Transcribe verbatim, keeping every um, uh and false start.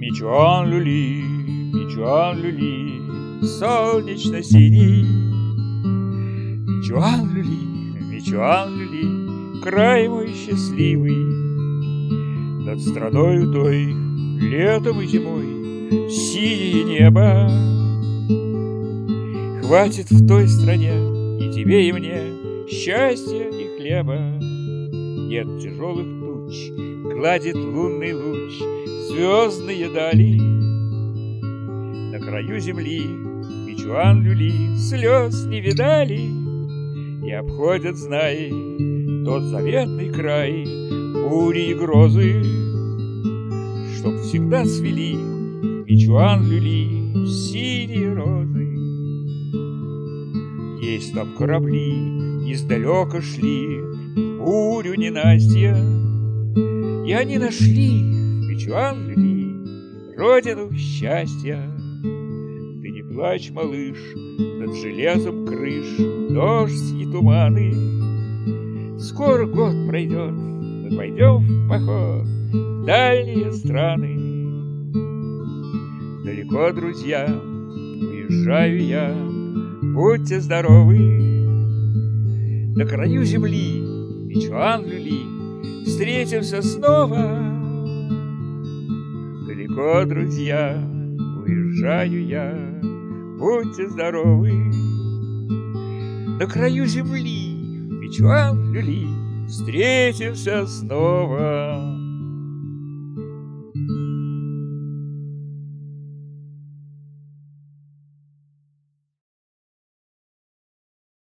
Мичуан люли, Мичуан люли, солнечно-синий. Мичуан люли, Мичуан люли, край мой счастливый. Над страною той, летом и зимой, синее небо. Хватит в той стране и тебе, и мне счастья и хлеба. Нет тяжелых туч, гладит лунный луч звездные дали. На краю земли Мичуан люли слез не видали. И обходят, знай, тот заветный край бури и грозы, чтоб всегда цвели Мичуан люли синие розы. Есть там корабли, издалека шли бурю ненастья, и они нашли в Мичуан люли родину счастья. Ты не плачь, малыш, над железом крыш дождь и туманы. Скоро год пройдет, мы пойдем в поход в дальние страны. Далеко, друзья, уезжаю я, будьте здоровы. На краю земли Мичуан люли встретимся снова. Далеко, друзья, уезжаю я, будьте здоровы. На краю земли Мичуан люли встретимся снова.